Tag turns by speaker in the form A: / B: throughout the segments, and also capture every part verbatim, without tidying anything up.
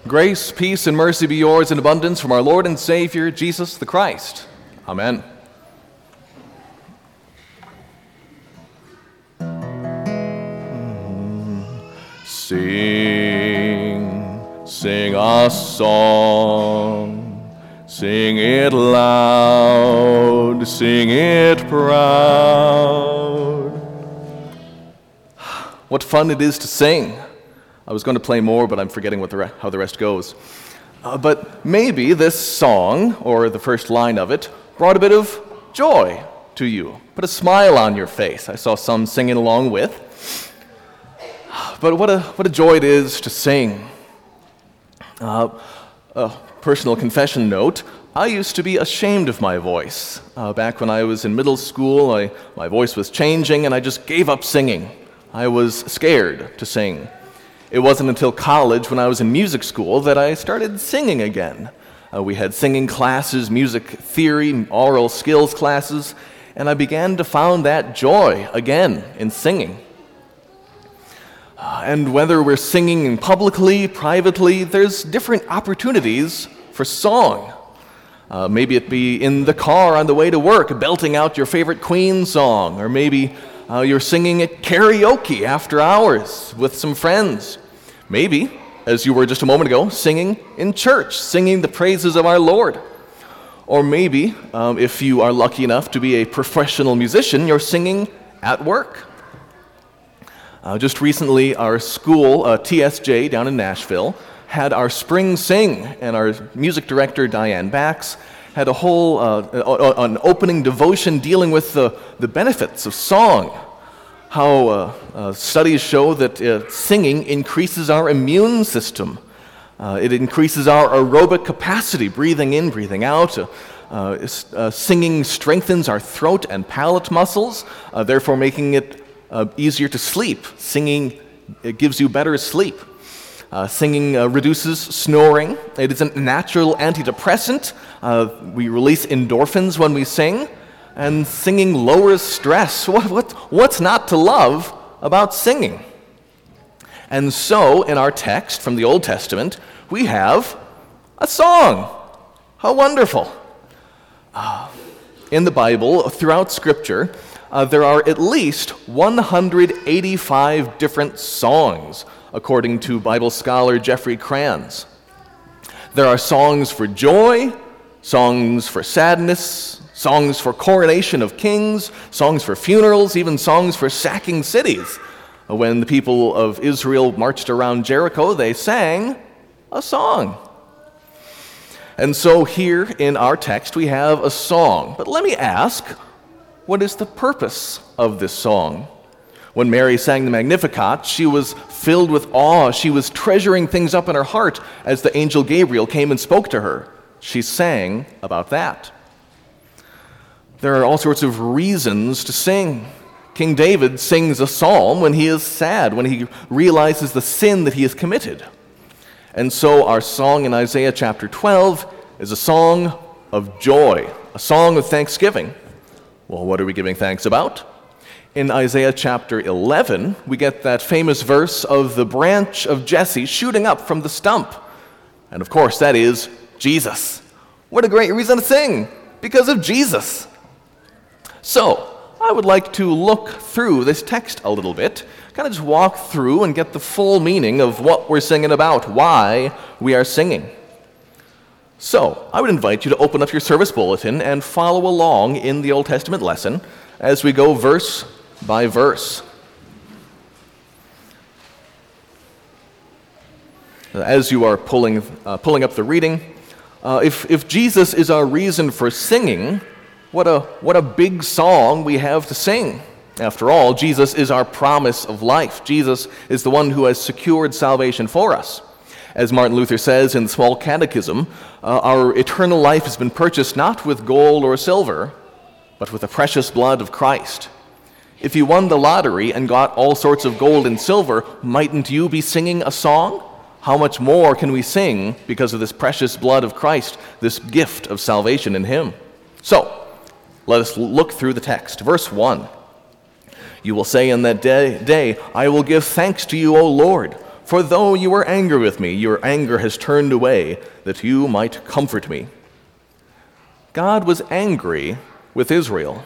A: Grace, peace, and mercy be yours in abundance from our Lord and Savior, Jesus the Christ. Amen. Sing, sing a song, sing it loud, sing it proud. What fun it is to sing. I was going to play more, but I'm forgetting what the re- how the rest goes. Uh, but maybe this song, or the first line of it, brought a bit of joy to you, put a smile on your face. I saw some singing along with. But what a what a joy it is to sing. Uh, a personal confession note, I used to be ashamed of my voice. Uh, back when I was in middle school, I, my voice was changing, and I just gave up singing. I was scared to sing. It wasn't until college, when I was in music school, that I started singing again. Uh, we had singing classes, music theory, oral skills classes, and I began to find that joy again in singing. Uh, and whether we're singing publicly, privately, there's different opportunities for song. Uh, maybe it be in the car on the way to work, belting out your favorite Queen song, or maybe uh, you're singing at karaoke after hours with some friends. Maybe, as you were just a moment ago, singing in church, singing the praises of our Lord. Or maybe, um, if you are lucky enough to be a professional musician, you're singing at work. Uh, just recently, our school, uh, T S J down in Nashville, had our spring sing, and our music director, Diane Bax, had a whole, uh, an opening devotion dealing with the, the benefits of song. How uh, uh, studies show that uh, singing increases our immune system. Uh, it increases our aerobic capacity, breathing in, breathing out. Uh, uh, uh, singing strengthens our throat and palate muscles, uh, therefore making it uh, easier to sleep. Singing, it gives you better sleep. Uh, singing uh, reduces snoring. It is a natural antidepressant. Uh, we release endorphins when we sing. And singing lowers stress. What, what, what's not to love about singing? And so, in our text from the Old Testament, we have a song. How wonderful. Uh, in the Bible, throughout Scripture, uh, there are at least one hundred eighty-five different songs, according to Bible scholar Jeffrey Kranz. There are songs for joy, songs for sadness, songs for coronation of kings, songs for funerals, even songs for sacking cities. When the people of Israel marched around Jericho, they sang a song. And so here in our text we have a song. But let me ask, what is the purpose of this song? When Mary sang the Magnificat, she was filled with awe. She was treasuring things up in her heart as the angel Gabriel came and spoke to her. She sang about that. There are all sorts of reasons to sing. King David sings a psalm when he is sad, when he realizes the sin that he has committed. And so our song in Isaiah chapter twelve is a song of joy, a song of thanksgiving. Well, what are we giving thanks about? In Isaiah chapter eleven, we get that famous verse of the branch of Jesse shooting up from the stump. And of course, that is Jesus. What a great reason to sing, because of Jesus. So, I would like to look through this text a little bit, kind of just walk through and get the full meaning of what we're singing about, why we are singing. So, I would invite you to open up your service bulletin and follow along in the Old Testament lesson as we go verse by verse. As you are pulling, uh, pulling up the reading, uh, if, if Jesus is our reason for singing, What a what a big song we have to sing. After all, Jesus is our promise of life. Jesus is the one who has secured salvation for us. As Martin Luther says in the Small Catechism, uh, our eternal life has been purchased not with gold or silver, but with the precious blood of Christ. If you won the lottery and got all sorts of gold and silver, mightn't you be singing a song? How much more can we sing because of this precious blood of Christ, this gift of salvation in Him? So, let us look through the text. Verse one. You will say in that day, day, I will give thanks to you, O Lord, For though you were angry with me, your anger has turned away, that you might comfort me. God was angry with Israel.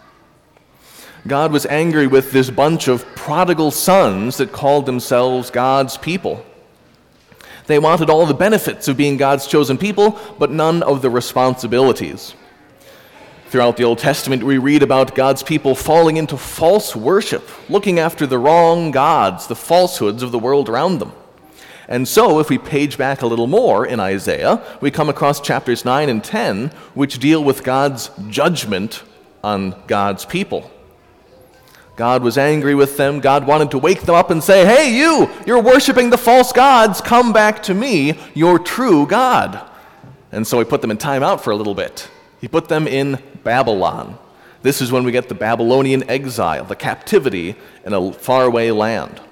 A: God was angry with this bunch of prodigal sons that called themselves God's people. They wanted all the benefits of being God's chosen people, but none of the responsibilities. Throughout the Old Testament, we read about God's people falling into false worship, looking after the wrong gods, the falsehoods of the world around them. And so, if we page back a little more in Isaiah, we come across chapters nine and ten, which deal with God's judgment on God's people. God was angry with them. God wanted to wake them up and say, hey, you, you're worshiping the false gods. Come back to me, your true God. And so he put them in time out for a little bit. He put them in Babylon. This is when we get the Babylonian exile, the captivity in a faraway land.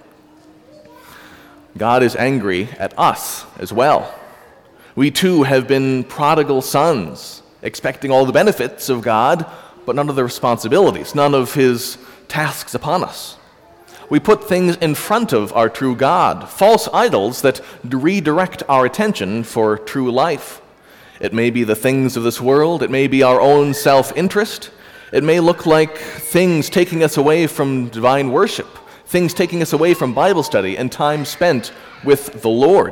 A: God is angry at us as well. We too have been prodigal sons, expecting all the benefits of God, but none of the responsibilities, none of his tasks upon us. We put things in front of our true God, false idols that redirect our attention for true life. It may be the things of this world. It may be our own self-interest. It may look like things taking us away from divine worship, things taking us away from Bible study and time spent with the Lord.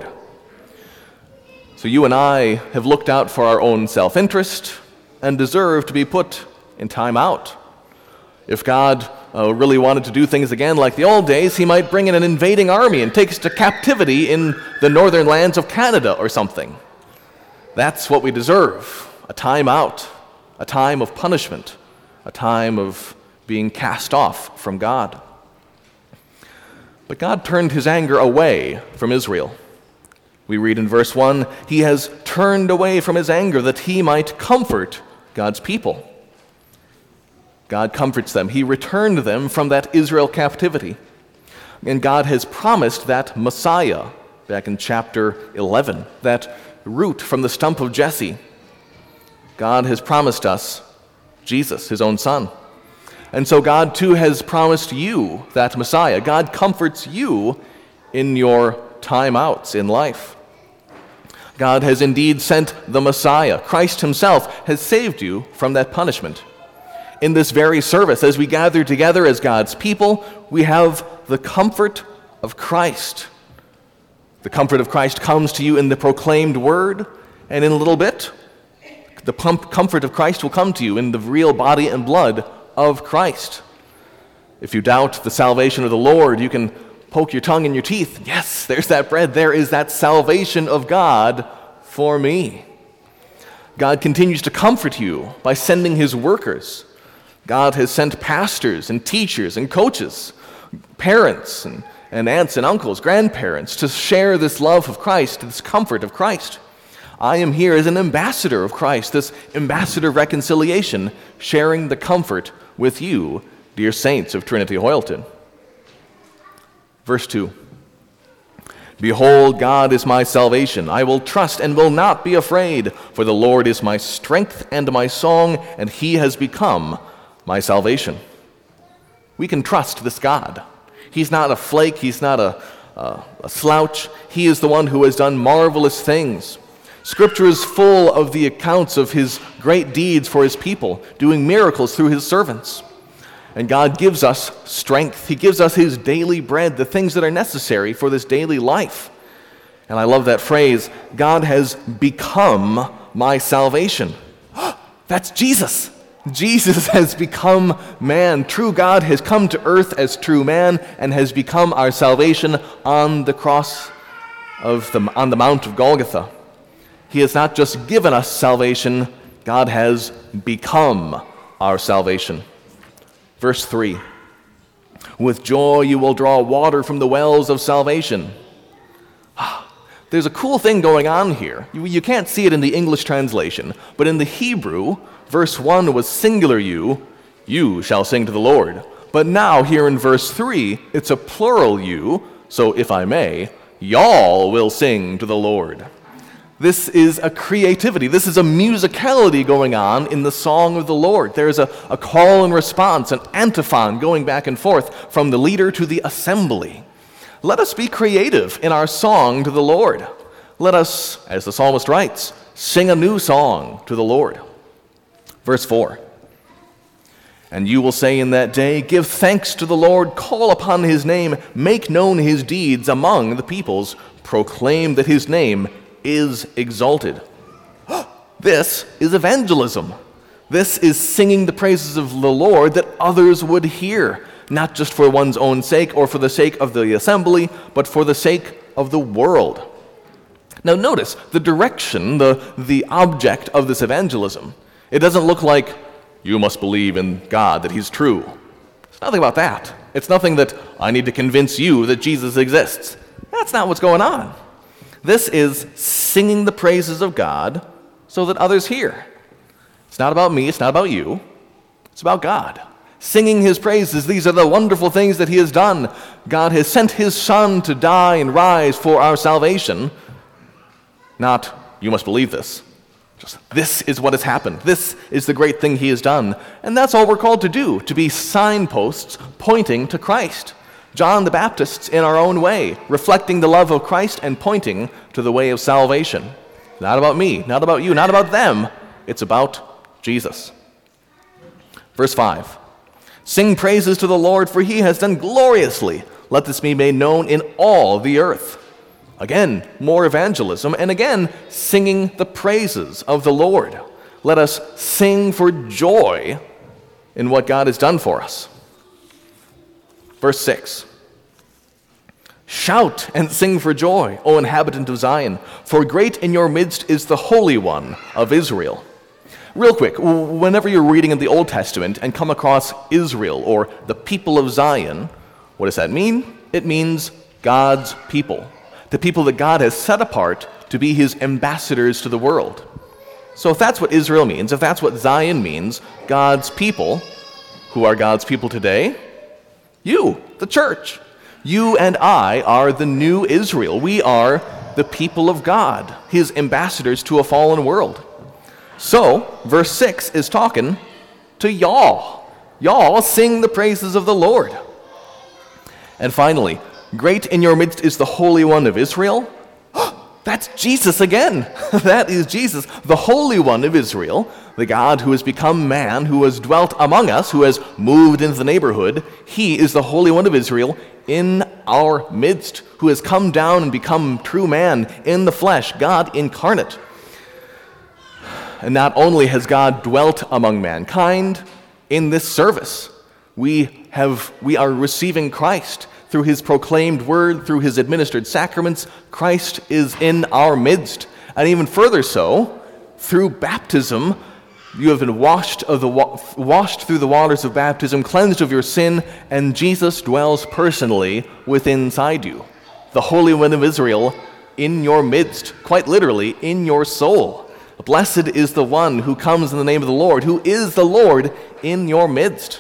A: So you and I have looked out for our own self-interest and deserve to be put in time out. If God uh, really wanted to do things again like the old days, he might bring in an invading army and take us to captivity in the northern lands of Canada or something. That's what we deserve, a time out, a time of punishment, a time of being cast off from God. But God turned his anger away from Israel. We read in verse one, he has turned away from his anger that he might comfort God's people. God comforts them. He returned them from that Israel captivity. And God has promised that Messiah, back in chapter eleven, that root from the stump of Jesse. God has promised us Jesus, his own son. And so God too has promised you that Messiah. God comforts you in your time outs in life. God has indeed sent the Messiah. Christ himself has saved you from that punishment. In this very service, as we gather together as God's people, we have the comfort of Christ. The comfort of Christ comes to you in the proclaimed word, and in a little bit, the comfort of Christ will come to you in the real body and blood of Christ. If you doubt the salvation of the Lord, you can poke your tongue in your teeth. Yes, there's that bread. There is that salvation of God for me. God continues to comfort you by sending his workers. God has sent pastors and teachers and coaches, parents and, and aunts and uncles, grandparents, to share this love of Christ, this comfort of Christ. I am here as an ambassador of Christ, this ambassador of reconciliation, sharing the comfort with you, dear saints of Trinity Hoyleton. Verse two. Behold, God is my salvation. I will trust and will not be afraid, for the Lord is my strength and my song, and he has become my salvation. We can trust this God. He's not a flake. He's not a, a, a slouch. He is the one who has done marvelous things. Scripture is full of the accounts of his great deeds for his people, doing miracles through his servants. And God gives us strength. He gives us his daily bread, the things that are necessary for this daily life. And I love that phrase, God has become my salvation. That's Jesus. Jesus has become man. True God has come to earth as true man and has become our salvation on the cross of the, on the Mount of Golgotha. He has not just given us salvation, God has become our salvation. Verse three, with joy you will draw water from the wells of salvation. There's a cool thing going on here. You, you can't see it in the English translation, but in the Hebrew, verse one was singular you, you shall sing to the Lord. But now here in verse three, it's a plural you, so if I may, y'all will sing to the Lord. This is a creativity. This is a musicality going on in the song of the Lord. There's a, a call and response, an antiphon going back and forth from the leader to the assembly. Let us be creative in our song to the Lord. Let us, as the psalmist writes, sing a new song to the Lord. Verse four. And you will say in that day, give thanks to the Lord, call upon his name, make known his deeds among the peoples, proclaim that his name is exalted. This is evangelism. This is singing the praises of the Lord that others would hear, not just for one's own sake or for the sake of the assembly, but for the sake of the world. Now notice the direction, the, the object of this evangelism. It doesn't look like, you must believe in God, that he's true. It's nothing about that. It's nothing that I need to convince you that Jesus exists. That's not what's going on. This is singing the praises of God so that others hear. It's not about me, it's not about you. It's about God. Singing his praises, these are the wonderful things that he has done. God has sent his Son to die and rise for our salvation. Not, you must believe this. Just, this is what has happened. This is the great thing he has done. And that's all we're called to do, to be signposts pointing to Christ. John the Baptist in our own way, reflecting the love of Christ and pointing to the way of salvation. Not about me, not about you, not about them. It's about Jesus. Verse five. Sing praises to the Lord, for he has done gloriously. Let this be made known in all the earth. Again, more evangelism, and again, singing the praises of the Lord. Let us sing for joy in what God has done for us. Verse six. Shout and sing for joy, O inhabitant of Zion, for great in your midst is the Holy One of Israel. Real quick, whenever you're reading in the Old Testament and come across Israel or the people of Zion, what does that mean? It means God's people. The people that God has set apart to be his ambassadors to the world. So if that's what Israel means, if that's what Zion means, God's people, who are God's people today? You, the church. You and I are the new Israel. We are the people of God, his ambassadors to a fallen world. So, verse six is talking to y'all. Y'all sing the praises of the Lord. And finally, great in your midst is the Holy One of Israel. That's Jesus again. That is Jesus, the Holy One of Israel, the God who has become man, who has dwelt among us, who has moved into the neighborhood. He is the Holy One of Israel in our midst, who has come down and become true man in the flesh, God incarnate. And not only has God dwelt among mankind in this service, we have we are receiving Christ through his proclaimed word, through his administered sacraments. Christ is in our midst. And even further so, through baptism, you have been washed of the wa- washed through the waters of baptism, cleansed of your sin, and Jesus dwells personally within inside you. The Holy One of Israel in your midst, quite literally in your soul. Blessed is the one who comes in the name of the Lord, who is the Lord in your midst.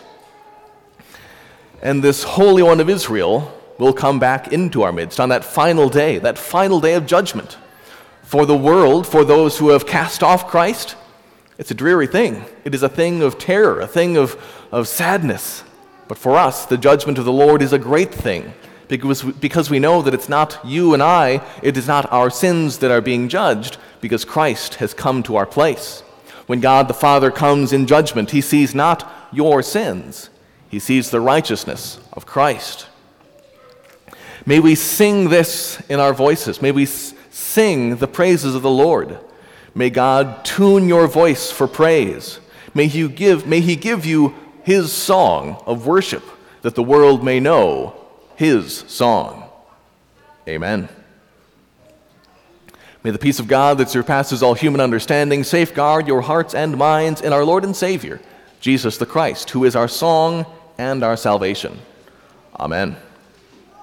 A: And this Holy One of Israel will come back into our midst on that final day, that final day of judgment. For the world, for those who have cast off Christ, it's a dreary thing. It is a thing of terror, a thing of, of sadness. But for us, the judgment of the Lord is a great thing, because, because we know that it's not you and I, it is not our sins that are being judged, because Christ has come to our place. When God the Father comes in judgment, he sees not your sins. He sees the righteousness of Christ. May we sing this in our voices. May we s- sing the praises of the Lord. May God tune your voice for praise. May he give, may he give you his song of worship, that the world may know his song. Amen. May the peace of God that surpasses all human understanding safeguard your hearts and minds in our Lord and Savior, Jesus the Christ, who is our song and our salvation. Amen.